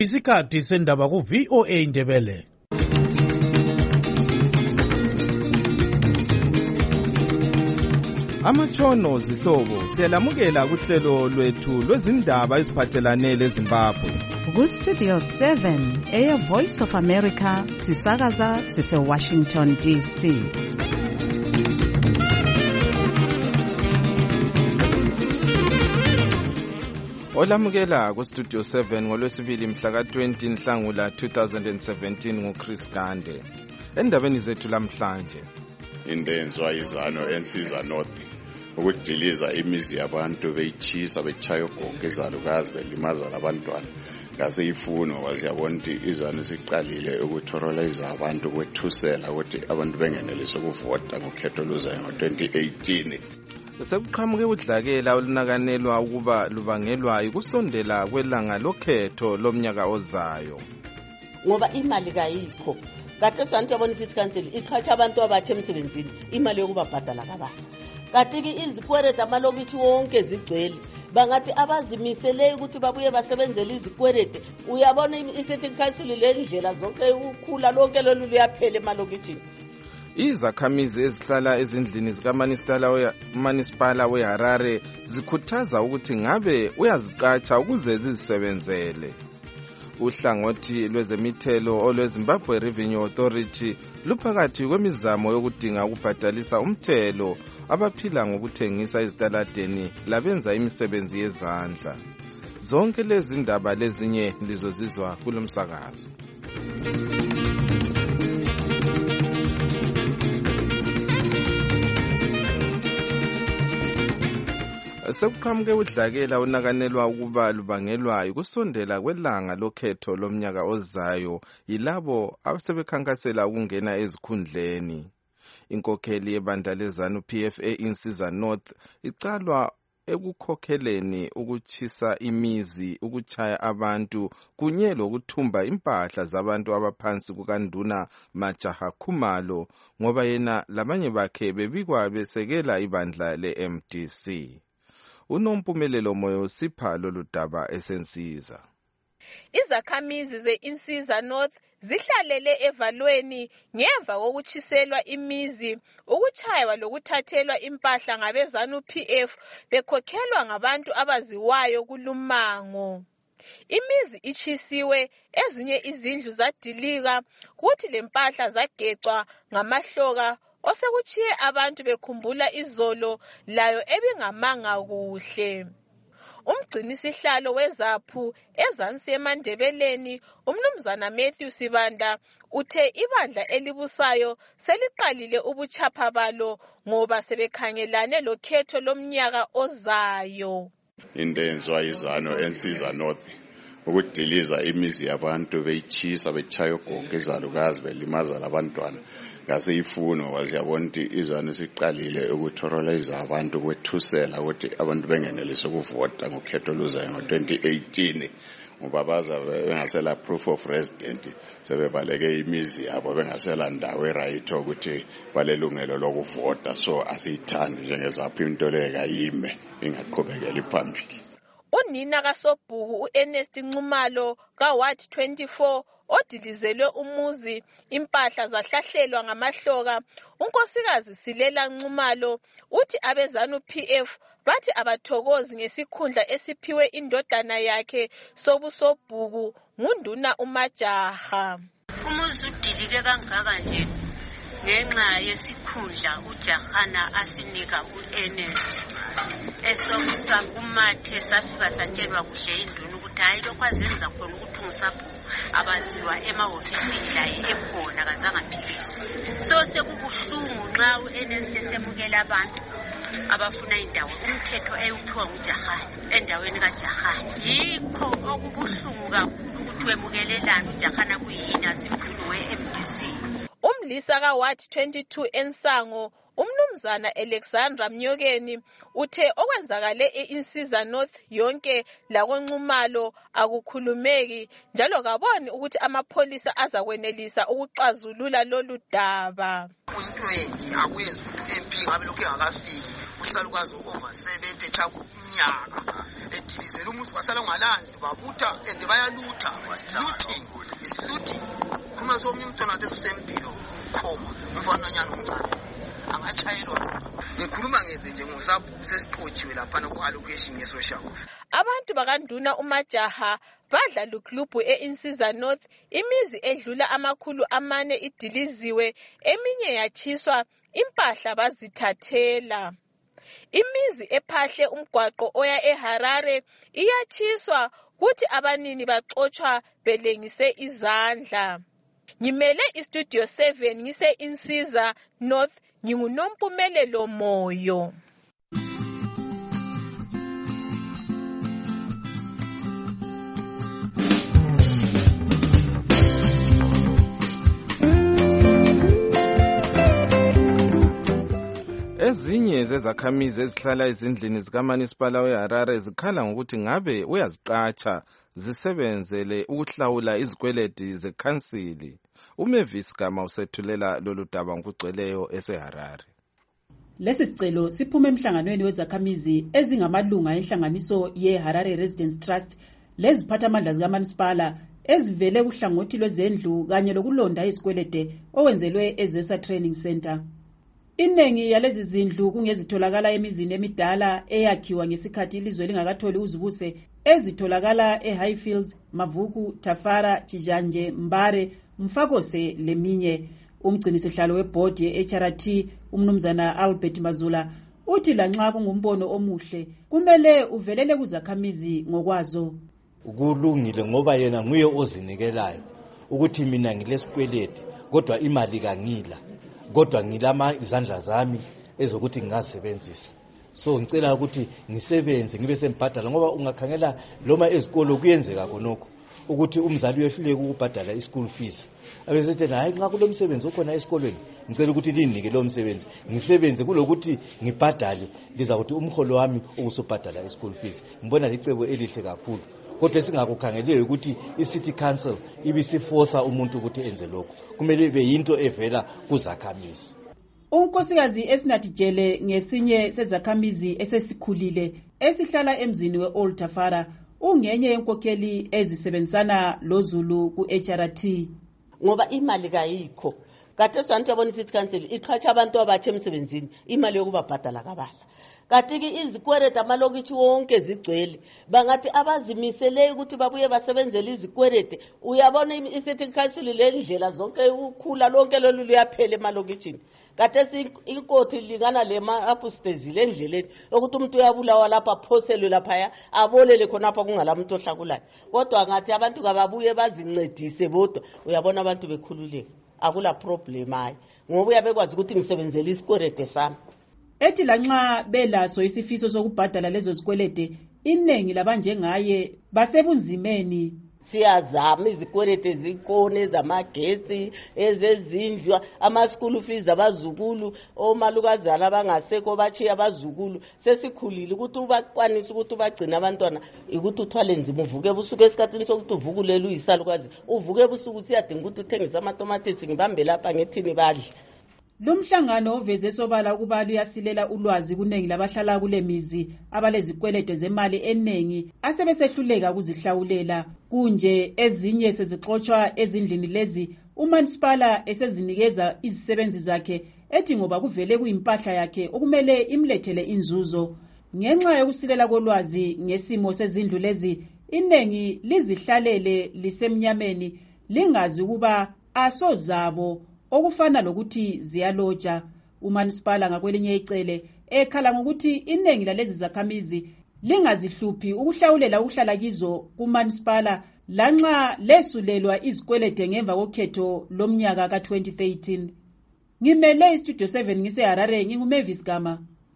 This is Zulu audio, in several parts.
Isikhathi sendaba ku VOA Indebele. Amatshono zihlobo siyalamukela kuhlelo lwethu lwezindaba eziphathelane leZimbabwe. Ku Studio 7 Air Voice of America sisakaza sise Washington DC. Olamukela ku Studio 7 ngolwesibili mhla ka 20 Nhlangula 2017 nguChris Gande. Endabeni zethu lamhlanje, indenzwa izano ensiza North ukudiliza imizi yabantu beyichisa bechaya ogogo ezalukazi belimaza labantwana ngase ifuno waziyabona ukuthi izano siqalile ukuthoroleza abantu kwethusela ukuthi abantu bengenelise ukuvota ngokhetho luzayo ngo-2018. sekuqhamuke udlakela olunakanelwa ukuba lubangelwa ikusondela kwelanga lokhetho lomnyaka ozayo, ngoba imali kayikho. Kade santi yabona iFit Council iqhatsha abantu abatsha emsebenzini imali yokubabhadala kabani. Kanti-ke izikwerede amalokithi wonke zigcwele, bangathi abazimiseleyo ukuthi babuye basebenzele izikwerede. Uyabona iFit Council le ndlela zonke ukhula lonke lolu liyaphela emalokithini. Izakhamizi ezihlala ezindlini zikaManisipala weHarare zikhuthaza ukuthi ngabe uyaziqatsha ukuze zizisebenzele. Uhlangothi lwezemithelo olweZimbabwe Revenue Authority luphakathi kwemizamo yokudinga ukubhadalisa umthelo abaphila ngokuthengisa ezitaladeni labenza imisebenzi yezandla. Zonke lezi ndaba lezinye lizozizwa kulomsakazo. Sekuqhamuke udlakela onakanelwa ukuba lubangelwa ikusondela kwelanga lokhetho lomnyaka ozayo yilabo abasebekhankasela ukungena ezikhundleni. Inkokheli yebandla lezanu PFA insiza North icalwa ekukhokheleni ukuchisa imizi, ukuchaya abantu kunye lokuthumba impahla zabantu abaphansi kukaNduna Majaha Khumalo ngoba yena labanye bakhe bebikwa besekela ibandla leMDC. Unompumelelo Moyo sipha lolu daba esensiza. Izakhamizi ze-Insiza North zihlalele evalweni ngemva kokuchiselwa imizi, ukuchaywa lokuthathelwa impahla ngabezanu PF bekhokhelwa ngabantu abaziwayo kulumango. Imizi ichisiwe, ezinye izindlu zadilika, kuthi lempahla zagecwa ngamahloka osekuchiye abantu bekhumbula izolo layo ebingamanga kuhle. Umgcinisihlalo wezaphu ezansi eMandebeleni uMnumzana Matthew Sibanda uthe ibandla elibusayo seliqalile ubuchapha balo ngoba sebekhangelane lokhetho lomnyaka ozayo. Indenzwa izano ensiza North ukudiliza imizi yabantu beyichisa bechaya ogogo ezalukazi belimaza labantwana ngase ifuno waziyabona ukuthi izano siqalile ukuthoroleza abantu kwethusela ukuthi abantu bengenelise ukuvota ngokhetho luzayo ngo-2018 ngoba baza bengasela proof of resident sebebaleke imizi yabo bengasela ndawo eright ukuthi balelungelo lokuvota. So asiyithandi njengezapho into leyo kayime ingaqhubekeli phambili. Unina kaSobhuku uErnest Nxumalo kaWard 24 odilizelwe umuzi, impahla zahlahlelwa ngamahloka. Unkosikazi Silela Nxumalo uthi abezanu PF bathi abathokozi ngesikhundla esiphiwe indodana yakhe sobusobhuku nguNduna uMajaha. Umuzi udilike kangaka nje ngenxa yesikhundla uJahana asinika uErnest. Esomsa kumathe safika satshelwa kuhle induna ukuthi hayi lokho azenza khona ukuthi umusabhuku abaziwa emahofisini la ekhona kazangaphilisi. So sekubuhlungu nxa uErnest esemukela abantu abafuna indawo umthetho eyuphiwa nguJahana endaweni kaJahana. Yikho okubuhlungu kakhulu ukuthi wemukelelana uJahana kuyini asimkhulu weMDC. Umlisa kaWard 22 ensango uMnumzana Alexandra Mnyokeni uthe okwenzakale eInsiza North yonke lakonxumalo akukhulumeki njalo kaboni ukuthi amapholisa azakwenelisa ukuxazulula lolu daba. Into enje akwenzi ukuthi MP ngabe lokho engakafiki usalukazi over 70 chaku umnyaka edilize vele umusi wasala ungalandi babutha and bayalutha isilooting khuma somnye umntwana wathi usempilo khoma umfana onyana omncane angachayelwa ngikhuluma ngeze nje sesiqotshiwe lapha ku-allocation ye-social. Abantu bakanduna uMajaha badla luklubhu e-Insiza North, imizi edlula 400 idiliziwe, eminye yatshiswa, impahla bazithathela. Imizi ephahle umgwaqo oya eHarare iyatshiswa, kuthi abanini baxotshwa belengise izandla. Ngimele iStudio 7 ngise Insiza North, nginguNompumelelo Moyo. Ezinye zezakhamizi ezihlala ezindlini zikaManisipala weHarare zikhala ngokuthi ngabe uyaziqatsha zisebenzele ukuhlawula izikweledi zekhansili. uMavis Gama usethulela lolu daba ngokugcweleyo eseHarare. Lesi sicelo siphuma emhlanganweni wezakhamizi ezingamalunga enhlanganiso yeHarare Residents Trust leziphathamandla zikaManisipala ezivele kuhlangothi lwezendlu kanye lokulonda izikwelede owenzelwe eZesa Training Center. Iningi yalezi zindlu kungezitholakala emizini emidala eyakhiwa ngesikhathi ilizwe lingakatholi uzibuse ezitholakala eHighfields, Mavuku, Tafara, Chijanje, Mbare, Mfakose leminye. Umgcinisihlalo webhodi ye-HRT umnumzana Albert Mazula uthi lanxa kungumbono omuhle kumele uvelele kuzakhamizi ngokwazo. Kulungile ngoba yena nguye ozinikelayo ukuthi mina ngilesikweleti kodwa imali kangila, kodwa ngilama izandla zami ezokuthi ngingazisebenzisa. So ngicela ukuthi ngisebenze ngibe sembhadala ngoba ungakhangela loma ezikolo kuyenzeka khonokho ukuthi umzali uyehluleke ukubhadala i-school fees. Abesethi hayi nxa kulomsebenzi okhona esikolweni ngicela ukuthi linike lo msebenzi ngisebenze kulokuthi ngibhadale liza ukuthi umholo wami ukusubhadala i-school fees. Ngibona licebo elihle kakhulu. Kodwa singakukhangeleli ukuthi i-city council ibisiforsa umuntu ukuthi enze lokho. Kumele ibe yinto evela kuzakhamizi. Unkosikazi Esinathi Jele ngesinye sezakhamizi esesikhulile esihlala emzini we-Old Tafara ungenye yenkokheli ezisebenzisana loZulu ku-HRT. Ngoba imali kayikho. Kade santi yabona i-city council iqhatsha abantu abatsha emsebenzini imali yokubabhadala kabala. Kanti izikwerede amalokithi wonke zigcwele bangathi abazimisele ukuthi babuye basebenzele izikwerede. Uyabona i-city council lendlela zonke ukhula lonke lolu liyaphela emalokithini. Kade inkoti lingana lema upstairs lendleleni ukuthi umuntu uyabulawa lapha phoselwe lapha abolele khonapha kungalamuntu ohlakulayo. Kodwa ngathi abantu kababuye bazincedise bodwa uyabona abantu bekhululeka. Akula problem hayi ngoba uyabekwazi ukuthi ngisebenzele isikwerede sami. Ethi lanxa belaso isifiso sokubhadala lezo zikwelede iningi labanjengaye basebunzimeni. Siyazama izikwelede zikhona zamagesi ezezindlu ama-school fees abazukulu omalukazana abangasekho bachiya abazukulu sesikhulile ukuthi ubakwanisa ukuthi bagcina abantwana ukuthi uthwale nzima uvuke ebusuku esikhathini sokuthi uvukulele uyisalukazi uvuke ebusuku siyadinga ukuthi uthengise amatomatisi ngibambe lapha ngethini badle. Lumhlangano oveze sobala ukuba luyasilela ulwazi kunengi labahlala kule mizi abalezikwelede zemali enengi asebesehluleka ukuzihlawulela kunje ezinye sezixoxwa ezindlini lezi uManisipala esezinikeza izisebenzi zakhe ethi ngoba kuvele kuyimpahla yakhe okumele imlethele inzuzo. Ngenxa yokusilela kolwazi ngesimo sezindlu lezi inengi lizihlalele lisemnyameni lingazi ukuba asozabo okufana lokuthi ziyaloja. uManisipala ngakwelinye icele ekhala ngokuthi inengi lalezi zakhamizi lingazihluphi ukuhlawulela ukuhlala kizo kuManisipala lanxa lesulelwa izikwelede ngemva kokhetho lomnyaka ka-2013. Ngimele iStudio 7 ngiseHarare nginguMavis Gama.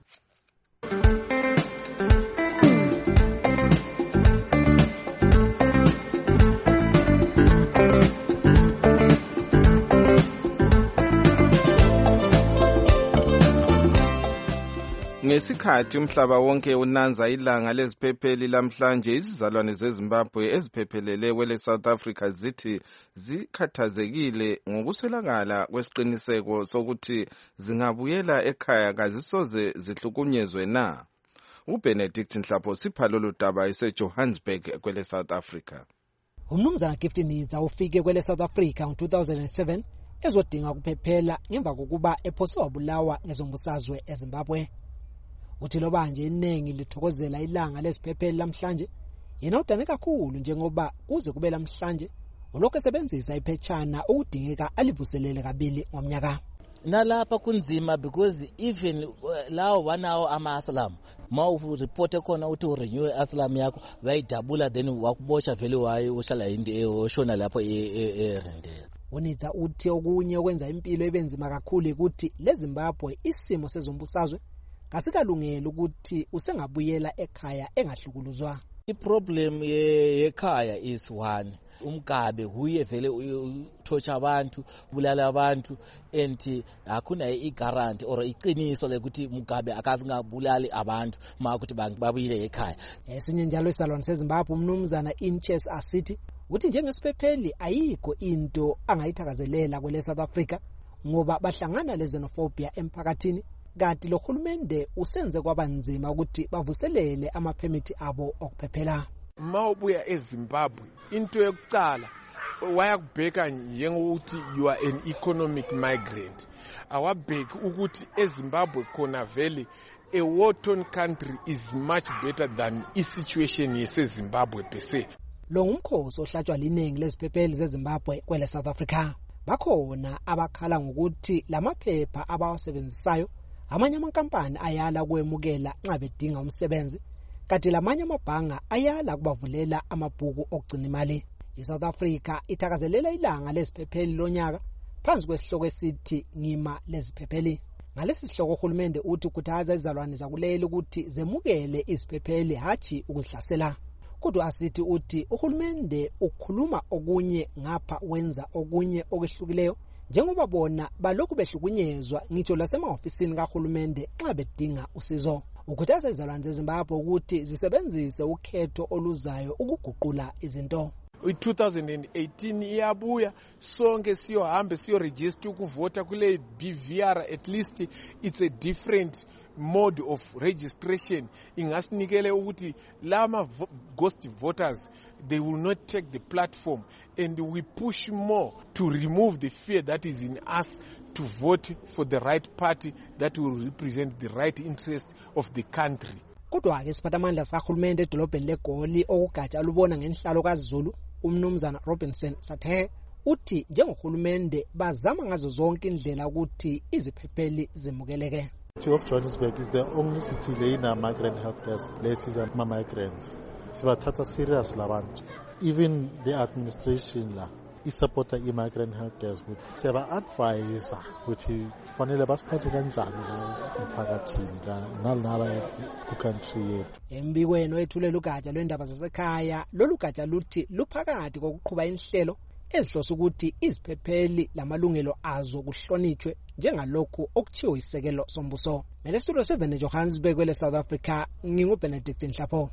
Ngesikhathi umhlaba wonke unanza ilanga leziphepheli lamhlanje izizalwane zeZimbabwe eziphephelele kwele South Africa zithi zikhathazekile ngokuswelakala kwesiqiniseko sokuthi zingabuyela ekhaya kazisoze zihlukunyezwe na. uBenedict Nhlapho sipha lolu daba eseJohannesburg kwele South Africa. Umnumzana Gift Nidza ufike kwele South Africa ngo-2007 ezodinga ukuphephela ngemva kokuba ephose wabulawa ngezombusazwe eZimbabwe. Uthi loba nje iningi lithokozela ilanga lesiphepheli lamhlanje, yena udane kakhulu njengoba kuze kube lamhlanje ulokhu esebenzisa iphetshana ukudingeka alivuselele kabili ngomnyaka. Nalapha kunzima because even lawo 1 hour ama-asylum ma ureporte khona uthi urenew asylum yakho bayidabula then wakubotsha vele waye ushala yindi oshona lapho erendela. Unidza uthi okunye okwenza impilo ebenzima kakhulu ukuthi leZimbabwe isimo sezombusazwe kasikalungela ukuthi usengabuyela ekhaya engahlukuluzwa. Iproblem yekhaya is one. Umgabe huye vele uthotsha abantu, bulala abantu, and akuna igaranti or iqiniso lekuthi Mugabe akazingabulali abantu makuthi babuyile ekhaya. Esinye njalo isalwane seZimbabwe umnumzana Inches Asithi uthi njengesiphepheli ayikho into angayithakazelela kwele South Africa ngoba bahlangana lezenophobia emphakathini, kanti lo hulumende usenze kwabanzima ukuthi bavuselele amapermit abo okuphephela. Mawubuya eZimbabwe into yokucala wayakubheka njengokuthi you are an economic migrant. Awabheki ukuthi eZimbabwe khona vele a war-torn country is much better than i-situation yeseZimbabwe per se. Lo ngumkhosi ohlatshwa liningi leziphepheli zeZimbabwe kwele South Africa. Bakhona abakhala ngokuthi lamaphepha abawasebenzisayo amanye amankampani ayala kwemukela nxa bedinga umsebenzi, kanti lamanye amabhanga ayala kubavulela amabhuku okugcina imali. ISouth Africa ithakazelela ilanga leziphepheli lonyaka phansi kwesihloko esithi ngima leziphepheli. Ngalesi sihloko uhulumende uthi ukhuthaza izalwane zakuleli ukuthi zemukele iziphepheli hathi ukuzihlasela. Kodwa Asithi uthi uhulumende ukhuluma okunye ngapha wenza okunye okwehlukileyo njengoba bona balokhu behlukunyezwa ngitsho lasemahofisini kahulumende nxa bedinga usizo. Ukhuthaza izalwane zeZimbabwe ukuthi zisebenzise ukhetho oluzayo ukuguqula izinto. 2018 iyabuya sonke siyohambe siyoregister ukuvota kule BVR. At least it's a different mode of registration. Ingasinikele ukuthi lama ghost voters, they will not take the platform, and we push more to remove the fear that is in us to vote for the right party that will represent the right interest of the country. Kodwa ke siphathamandla sakahulumende edolobheni leGoli okugatsha lubona ngenhlalo kaZulu umnumzana Robinson Sathe uthi njengohulumende bazama ngazo zonke indlela ukuthi iziphepheli zimukeleke. City of Johannesburg is the only city layina migrant help desk lesiza ma-migrants. Sibathatha serious labantu. Even the administration la isupporta i-migrant help desk ukuthi siyaba-advise ukuthi kufanele basiphathe kanjani emphakathini nalaba ku-country yethu. Embikweni oyethulela ugatsha lwendaba zasekhaya, lolu gatsha luthi luphakathi kokuqhuba inhlelo ezihlose ukuthi iziphepheli lamalungelo azo kuhlonitshwe njengalokhu okuchiwe isekelo sombuso. Mele studio 7 eJohannesburg kwele South Africa, nginguBenedict Nhlapho.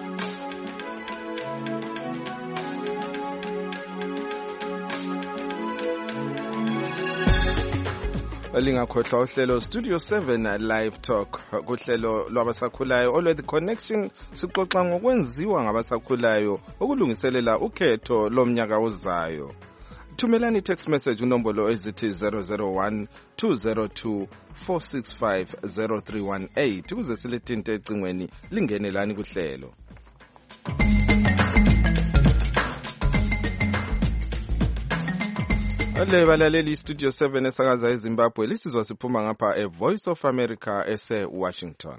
Lingakhohlwa uhlelo Studio 7 Live Talk kuhlelo lwabasakhulayo olwe The Connection sixoxa ngokwenziwa ngabasakhulayo ukulungiselela ukhetho lomnyaka ozayo. Thumelani text message unombolo ezithi 001 202 465 0318 ukuze silithinte ecingweni lingenelani kuhlelo. Ale balaleli Studio 7 esakaza eZimbabwe lisizwa siphuma ngapha Voice of America ese Washington.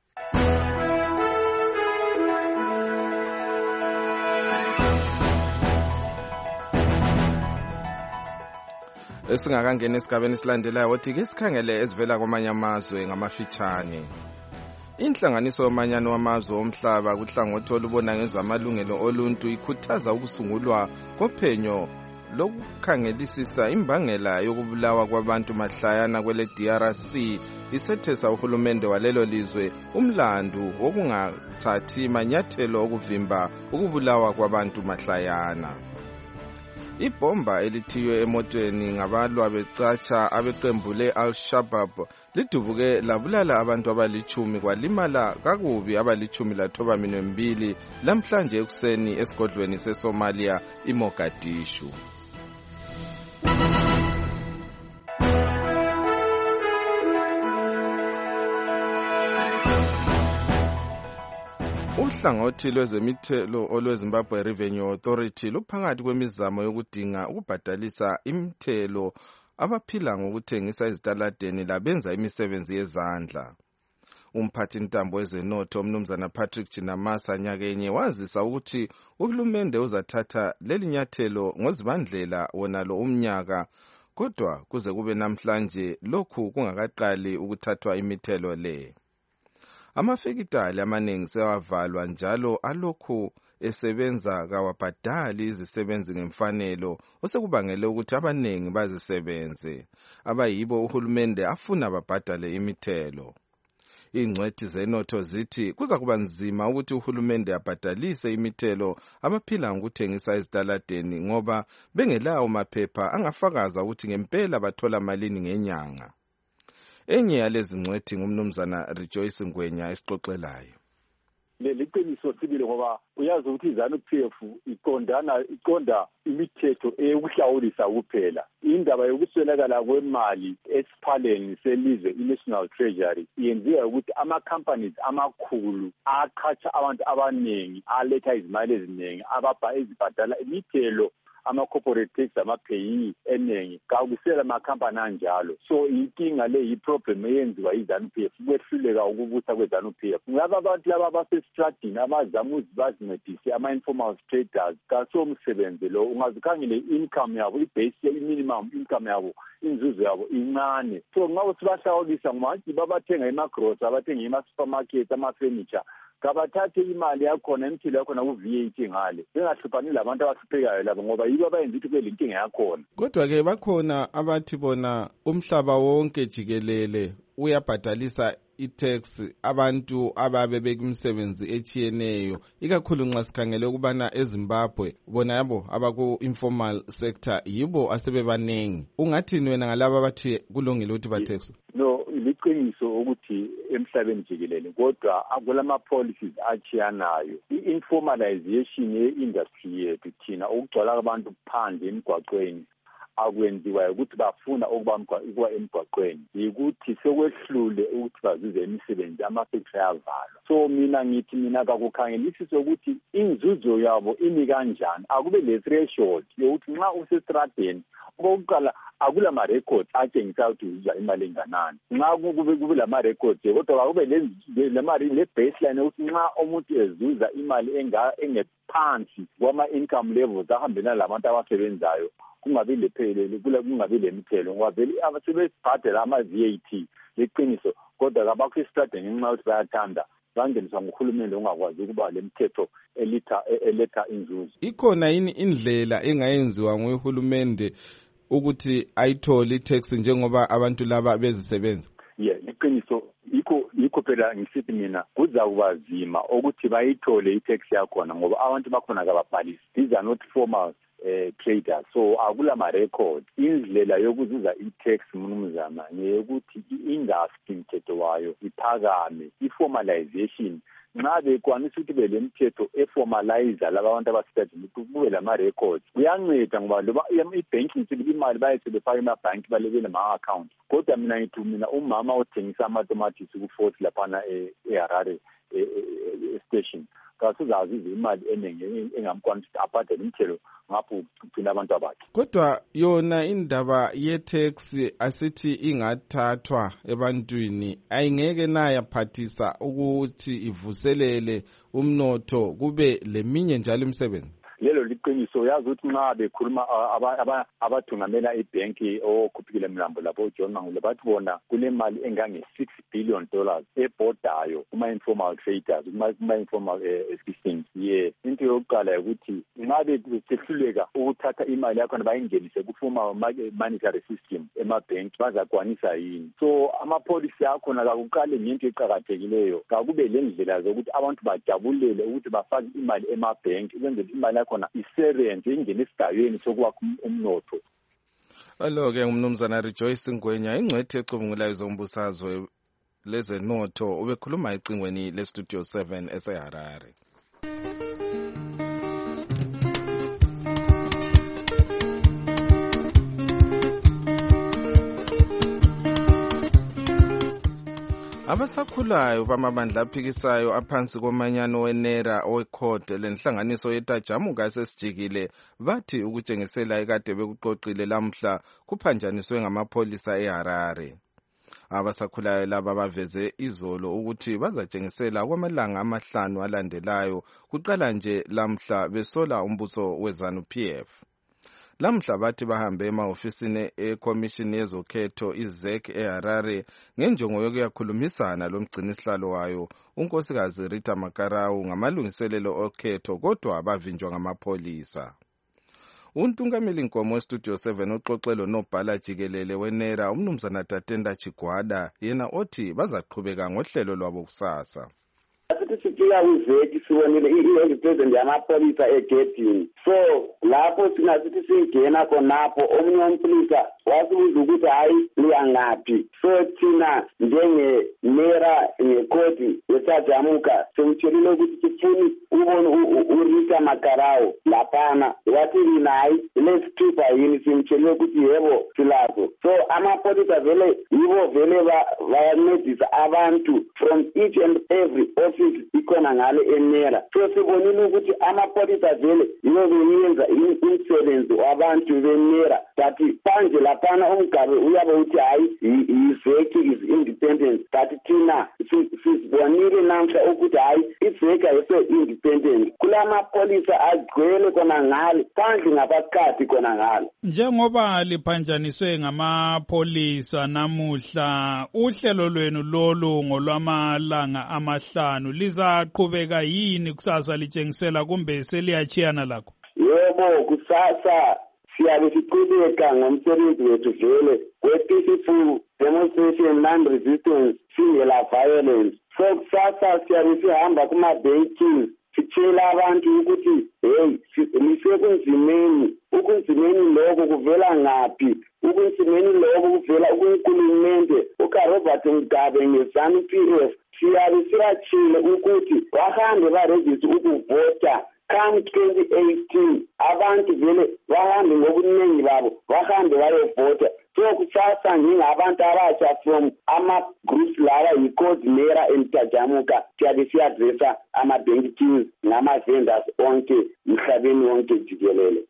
Esingakangena esigabeni silandelayo othi ke sikhangele ezivela kwamanye amazwe ngamafitshane. Inhlanganiso yomanyano wamazwe omhlaba kuhlangothi olubona ngezamalungelo oluntu ikhuthaza ukusungulwa kophenyo lokukhangelisisa imbangela yokubulawa kwabantu mahlayana kwele DRC isethesa uhulumende walelo lizwe umlandu wokungathathi manyathelo okuvimba ukubulawa kwabantu mahlayana. Ibhomba elithiywe emotweni ngabalwa becatsha abeqembu le-Al-Shabaab lidubuke labulala abantu abalitshumi kwalimala kakubi abalitshumi-12 lamhlanje ekuseni esigodlweni seSomalia iMogadishu. Uhlangothi lwezemithelo olweZimbabwe Revenue Authority luphakathi kwemizamo yokudinga ukubhadalisa imithelo abaphila ngokuthengisa ezitaladeni labenza imisebenzi yezandla. Umphathi ntambo wezenotho umnumzana Patrick Chinamasa nyakenye wazisa ukuthi uhulumende uzathatha leli nyathelo ngozibandlela wonalo umnyaka, kodwa kuze kube namhlanje lokhu kungakaqali ukuthathwa imithelo le. Amafekitali amaningi sewavalwa njalo alokhu esebenza kawabhadali izisebenzi ngemfanelo osekubangele ukuthi abaningi bazisebenze abayibo uhulumende afuna babhadale imithelo. Ingcwethi zenotho zithi kuza kuba nzima ukuthi uhulumende abhadalise imithelo abaphila ngokuthengisa ezitaladeni ngoba bengelawo maphepha angafakaza ukuthi ngempela bathola malini ngenyanga. Enye yalezi ngcwethi ngumnumzana Rejoice Ngwenya esixoxelayo. Liqiniso sibili ngoba uyazi ukuthi iZANU-PF iqonda imithetho eyokuhlawulisa kuphela. Indaba yokuswelakala kwemali esiphaleni selizwe i-National Treasury yenziwa ukuthi ama-companies amakhulu aqhatsha abantu abaningi aletha izimali eziningi ezibhadala imithelo ama-corporate tax ama-payee eningi kakusela amakhampani anjalo. So inkinga le yiproblem eyenziwa iZANU-PF ukwehluleka ukubusa kweZANU-PF. Ngaba abantu laba abasestradini abazama ukuthi bazincedise ama-informal traders kasomsebenzi lo ungazikhangele income yabo ibase minimum income yabo inzuzo yabo incane. So ngabe sibahlawulisa ngoba babathenga emagrocery abathenga ema-supermarket ama-furniture kabathathe imali yakhona imithelo yakhona ku-VAT ngale bengahlupani labantu abahluphekayo labo ngoba yibo abayenza ukuthi kube lenkinga yakhona. Kodwa-ke bakhona abathi bona umhlaba wonke jikelele uyabhadalisa i-tax abantu ababe bekumsebenzi etshiyeneyo ikakhulu nxa sikhangele ukubana eZimbabwe bona yabo abaku-informal sector yibo asebebanengi. Ungathini wena ngalabo abathi kulungile ukuthi ba-tax? No, liqiniso ukuthi emhlabeni jikelele kodwa akulama-policies achiyanayo. I-informalization ye-industry yethu thina ukugcwala abantu phandle emgwaqweni akwenziwa ukuthi bafuna ukuba emgwaqweni yikuthi sekwehlule ukuthi bazuze imisebenzi amafactory avalwa. So mina kakukhangelisise ukuthi inzuzo yabo imi kanjani akube le-threshold yokuthi nxa usestradeni okokuqala akula ma-records atshengisa ukuthi uzuza imali enganani. Nxa kube lama-records kodwa akube le-baseline yokuthi nxa umuntu ezuza imali engephansi kwama-income levels ahambelana labantu abasebenzayo kungabi lephelele kungabi lemithelo ngoba vele abasebebhadela ama-VAT leqiniso kodwa kabakho estradeni ngenxa yokuthi bayathanda bangeniswa nguhulumende ongakwazi ukuba lemithetho eletha inzuzo. Ikhona yini indlela engayenziwa nguhulumende ukuthi ayithole i-tax njengoba abantu laba bezisebenza? Iqiniso yikho phela ngisithi mina kuza kuba nzima ukuthi bayithole i-tax yakhona ngoba abantu bakhona kababhalisi. These are not formal traders, so akula ma-record. Indlela yokuzuza i-tax mnumzana ngeyokuthi i-industry mthetho wayo iphakame, i-formalization. Nxa bekwanisa ukuthi bele mthetho eformalizer laba abantu abasitadini kube lama-records kuyanceda ngoba loba i-banking sibe imali bayethe befake emabhanki balebele ama-account. Kodwa mina umama othengisa amatomatisi ku-Fort laphana eHarare station kasuzazi imali eningi engamkwanisa ukuthi abhadele imithelo ngapho kugcina abantu abakhe. Kodwa yona indaba ye-tax asithi ingathathwa ebantwini ayingeke nayaphathisa ukuthi ivuselele umnotho kube leminye njalo imisebenzi. Lelo liqiniso yazi ukuthi nxa bekhuluma abathungamela ibhenki okhuphikile mlambo lapho uJohn Mangule bathi bona kunemali engange-$6 billion ebhodayo kuma-informal traders kuma-informal business. Into yokuqala ukuthi nxa besehluleka ukuthatha imali yakhona bayingenise ku-formal monetary system emabhenki bazakwanisa yini? So amapolisi akhona kakuqale ngento eqakathekileyo kakube le ndlela zokuthi abantu bajabulele ukuthi bafake imali emabhenki ukwenzela imali yakho khona isebenze ingene esigayweni sokwakha umnotho. Alo-ke umnumzana Rejoice Ngwenya ingcwethi ecubungulayo zombusazwe lezenotho ubekhuluma ecingweni lestudio 7 eseHarare. Abasakhulayo bamabandla aphikisayo aphansi komanyano wenera oweCORD lenhlanganiso yetajamuka esesijikile bathi ukutshengisela ekade bekuqoqile lamhla kuphanjaniswe ngamapholisa eHarare. Abasakhulayo laba baveze izolo ukuthi bazatshengisela kwamalanga amahlanu alandelayo kuqala nje lamhla besola umbuso weZANU-PF. Lamhla bathi bahambe ema-ofisini ekomishini yezokhetho iZEC eHarare ngenjongo yokuyakhulumisana lomgcinisihlalo wayo unkosikazi Rita Makarau ngamalungiselelo okhetho kodwa bavinjwa ngamapholisa. Untungameli Nkomo westudio 7 uxoxelo nobhala jikelele wenera umnumzana Tatenda Chigwada yena othi bazaqhubeka ngohlelo lwabo kusasa. Sifika kuzeki sibonile i-president yamapholisa egedini, so lapho singasithi singena khonapho omunye umpholisa wasibuza ukuthi hayi liyangaphi. So thina njengenera ngekhodi yesajamuka simtshelile ukuthi sifuni ubone uRita Makarau laphana, wathi yena hayi lesithupha yini, simtshelile ukuthi yebo silazo. So amapholisa vele yibo vele bayancedisa abantu from each and every office ikhona ngale enera. So sibonile ukuthi amapholisa vele yibo beyenza umsebenzi wabantu benera, that panje laphana umgabe uyabe uthi hayi iZEC is independent, that thina sibonile namhla ukuthi hayi iZEC ayise-independent. Kulamapholisa agcwele khona ngale phandle ngaphakathi khona ngale. Njengoba liphanjaniswe ngamapholisa namuhla, uhlelo lwenu lolu ngolwamalanga amahlanu lizaqhubeka yini kusasa litshengisela kumbe seliyachiyana lakho? Yebo, kusasa siyabe siqhubeka ngomsebenzi wethu vele we-peaceful demonstration, non-resistance, singela violence. So kusasa siyabe sihamba kuma-bankings sitshela abantu ukuthi hey lisekunzimeni, ukunzimeni lokho kuvela ngaphi, ukunzimeni lokho kuvela kunkulumente ukaRobert Mugabe ngeZANU-PF. Siyabe sibatshile ukuthi bahambe barejiste ukuvota come 2018, abantu vele bahambe ngobuningi babo bahambe bayovota. So kusasa ngingabantu abasha from ama-groups lawa yi-CORD, NERA entajamuka siyabe siyadresa ama-bankings ngama-vendors onke mhlabeni wonke jikelele.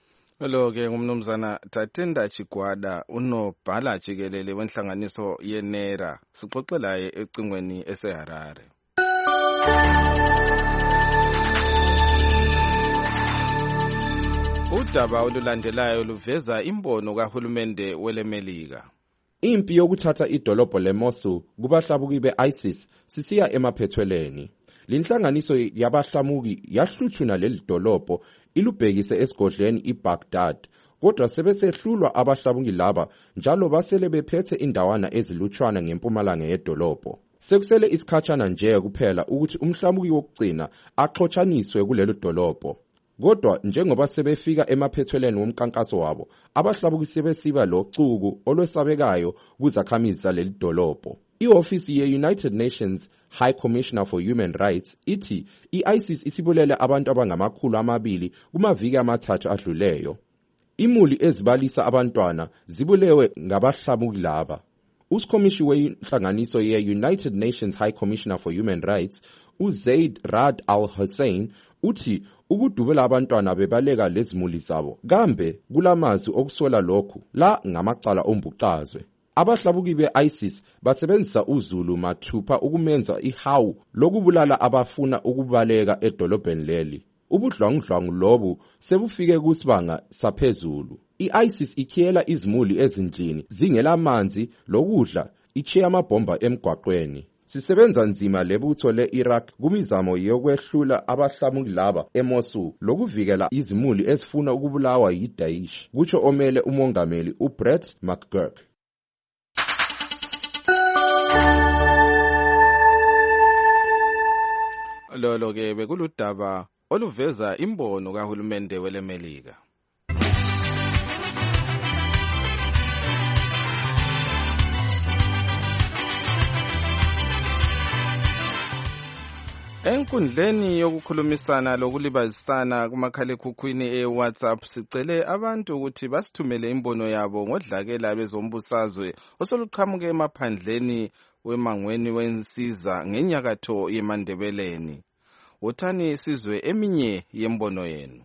Lo-ke ngumnumzana Tatenda Chigwada unobhala jikelele wenhlanganiso yenera, sixoxelaye ecingweni eseHarare. Udaba olulandelayo luveza imbono kahulumende weleMelika. Impi yokuthatha idolobho leMosul kubahlamuki be-ISIS sisiya emaphethelweni. Linhlanganiso yabahlamuki yahluthuna leli dolobho ilubhekise esigodleni iBaghdad, kodwa sebesehlulwa abahlamuki laba njalo basele bephethe indawana ezilutshwana ngempumalanga yedolobho. Sekusele isikhatshana nje kuphela ukuthi umhlamuki wokugcina axotshaniswe kulelo dolobho. Kodwa njengoba sebefika emaphethelweni womkankaso wabo, abahlamuki sebesiba locuku olwesabekayo kuzakhamizi zaleli dolobho. I-ofisi ye-United Nations High Commissioner for Human Rights ithi i-ISIS isibulele abantu abangama200 kumaviki amathathu adluleyo. Imuli ezibalisa abantwana zibulewe ngabahlamuki laba. Uskomishi wenhlanganiso ye-United Nations High Commissioner for Human Rights uZaid Rad al-Hussein uthi ukudubela abantwana bebaleka lezimuli zabo kambe kulamazwi okusola lokhu la ngamacala ombuqazwe. Abahlamuki be-ISIS basebenzisa uZulu mathupha ukumenza ihawu lokubulala abafuna ukubaleka edolobheni leli. Ubudlwangudlwangu lobu sebufike kusibanga saphezulu. I-ISIS ikhiyela izimuli ezindlini zingelamanzi lokudla, ichiya amabhomba emgwaqweni. Sisebenza nzima lebutho le-Iraq kumizamo yokwehlula abahlamuki laba eMosul lokuvikela izimuli ezifuna ukubulawa yi-Daesh, kutsho omele umongameli uBrett McGurk. Lolo-ke bekuludaba oluveza imbono kahulumende welemelika. Enkundleni yokukhulumisana lokulibazisana kumakhalekhukhwini e-WhatsApp sicele abantu ukuthi basithumele imbono yabo ngodlakela bezombusazwe osoluqhamuke emaphandleni wemangweni wensiza ngenyakatho yeMandebeleni. Wothani sizwe eminye yembono yenu.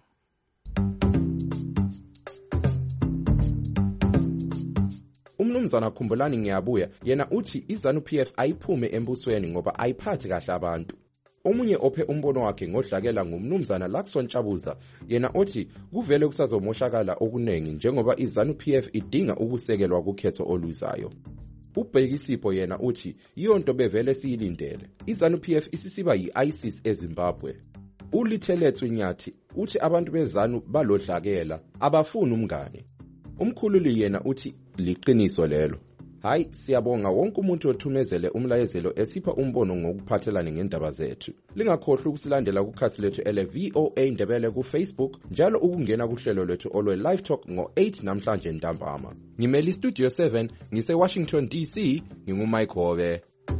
Umnumzana Khumbulani Ngiyabuya yena uthi iZANU-PF ayiphume embusweni ngoba ayiphathi kahle abantu. Omunye ophe umbono wakhe ngodlakela ngumnumzana Lakson Chabuza yena othi kuvele kusazomoshakala okunengi njengoba iZANU-PF idinga ukusekelwa kukhetho oluzayo. Ubhekisipho yena uthi yonto bevele siyilindele. iZANU-PF isisiba yi-ISIS eZimbabwe. uLithelethwe Nyathi uthi abantu beZANU balodlakela abafuni umngane. Umkhululi yena uthi liqiniso lelo. Hayi siyabonga wonke umuntu othumezele umlayezelo esipha umbono ngokuphathelana ngendaba zethu. Lingakhohlwa ukusilandela kukhasi lethu ele-VOA Ndebele ku-Facebook njalo ukungena kuhlelo lwethu olwe Live Talk ngo-8 namhlanje ntambama. Ngimeli Studio 7 ngise-Washington DC nginguMike Hobe.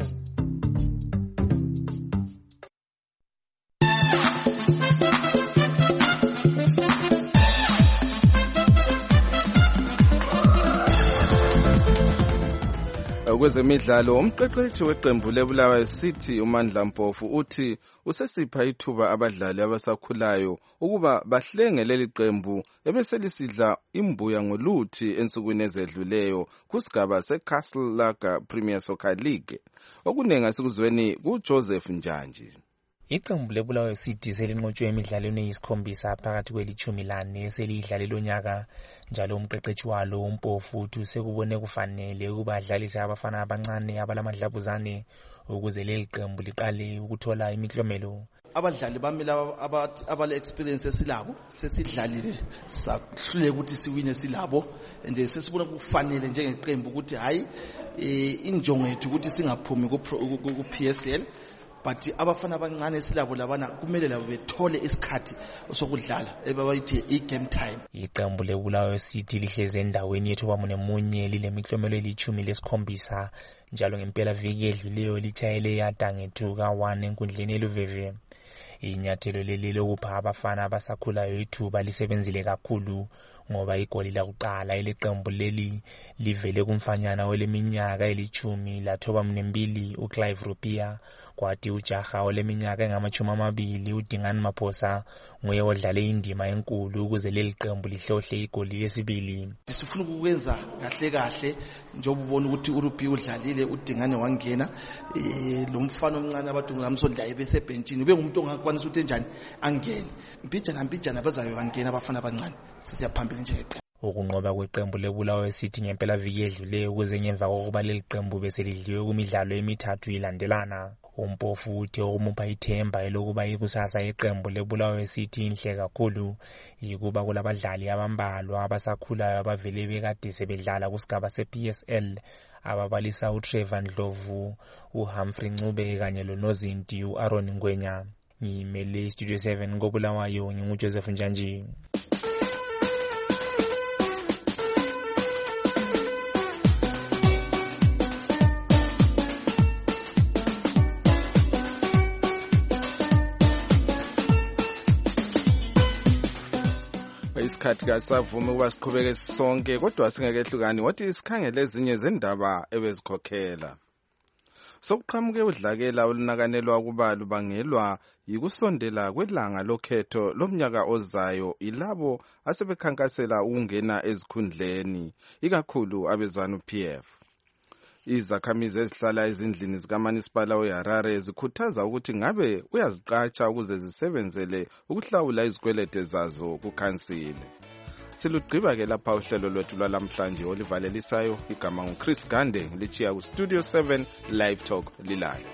Kwezemidlalo umqeqeshi weqembu leBulawayo City uMandla Mpofu uthi usesipha ithuba abadlali abasakhulayo ukuba bahlenge leli qembu ebese lisidla imbuya ngoluthi ensukwini ezedluleyo kusigaba seCastle Lager Premier Soccer League. Okunenga sikuzweni kuJoseph Njanji. Iqembu leBulawayo City selinqotshwe emidlalweni eyisikhombisa phakathi kweli-14 eselidlale lonyaka njalo umqeqeshi walo uMpofu uthi sekubone kufanele ukuba adlalise abafana abancane abalamadlabuzane ukuze leli qembu liqale ukuthola imiklomelo. Abadlali bamile abale-experience esilabo sesidlalile sahluleka ukuthi siwine silabo and sesibona kufanele njengeqembu ukuthi hayi injongo yethu ukuthi singaphumi ku-PSL. But abafana abancane silabo labana kumele labo bethole isikhathi sokudlala ebayithi i-game time. Iqembu leBulawayo City lihleze endaweni yethu munye lilemiklomelo eli-17 njalo ngempela viki edluleyo lichayele yada ngethuka 1 enkundleni eluveve. Inyathelo leli lokupha abafana abasakhulayo ithuba lisebenzile kakhulu ngoba igoli lakuqala eleqembu leli livele kumfanyana weleminyaka eli-10 lathoba 2 uClive Rupia. Kwathi ujaha oleminyaka engama-20 uDingani Maphosa nguye odlale indima enkulu ukuze leli qembu lihlohle igoli lesibili. Sifuna ukwenza kahle njengoba ubona ukuthi uRupia udlalile uDingani wangena lo mfana omncane abantu ngamsondaye bese benchini ube ngumuntu ongakwanisa ukuthi enjani angene mbijana bazayo bangena abafana abancane sisiyaphambili njengeqembu. Ukunqoba kweqembu leBulawayo City ngempela viki edlule ukuze ngemva kokuba leli qembu bese lidliwe kumidlalo emithathu ilandelana. uMpofu uthi ukumupha ithemba elokuba ikusasa yeqembu leBulawayo City inhle kakhulu yikuba kulabadlali abambalwa abasakhulayo abavele bekade sebedlala kusigaba sePSL ababalisa uTrevor Ndlovu, uHumphrey Ncube kanye loNozinti uAaron Ngwenya. Ngimele Studio 7 koBulawayo nginguJoseph Njanji. Isikhathi kasavuma ukuba siqhubeke sonke kodwa singekehlukani wathi isikhangele ezinye zendaba ebezikhokhela. Sokuqhamuke udlakela olunakanelwa ukuba lubangelwa yikusondela kwelanga lokhetho lomnyaka ozayo ilabo asebekhankasela ukungena ezikhundleni ikakhulu abeZANU-PF. Izakhamizi ezihlala ezindlini zikaManisipala weHarare zikhuthaza ukuthi ngabe uyaziqatsha ukuze zisebenzele ukuhlawula izikwelede zazo kukhansile. Silugqiba ke lapha uhlelo lwethu lwalamhlanje olivalelisayo igama nguChris Gande lichiya kuStudio 7 Live Talk lilale.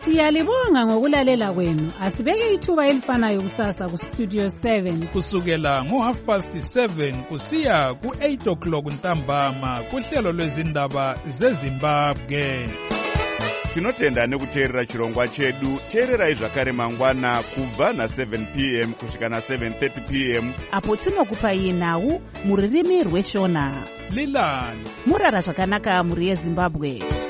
Siyalibonga ngokulalela kwenu. Asibeke ithuba elifanayo kusasa ku Studio 7 kusukela ngo7:30 kusiya ku8 ntambama kuhlelo lwezindaba zeZimbabwe. Tinotenda nekuteerera chirongwa chedu. Teererai zvakare mangwana kubva na7 p.m. kusvika na7:30 p.m. apo tinokupai nhau mururimi rweshona. Lilani murara zvakanaka muri yeZimbabwe.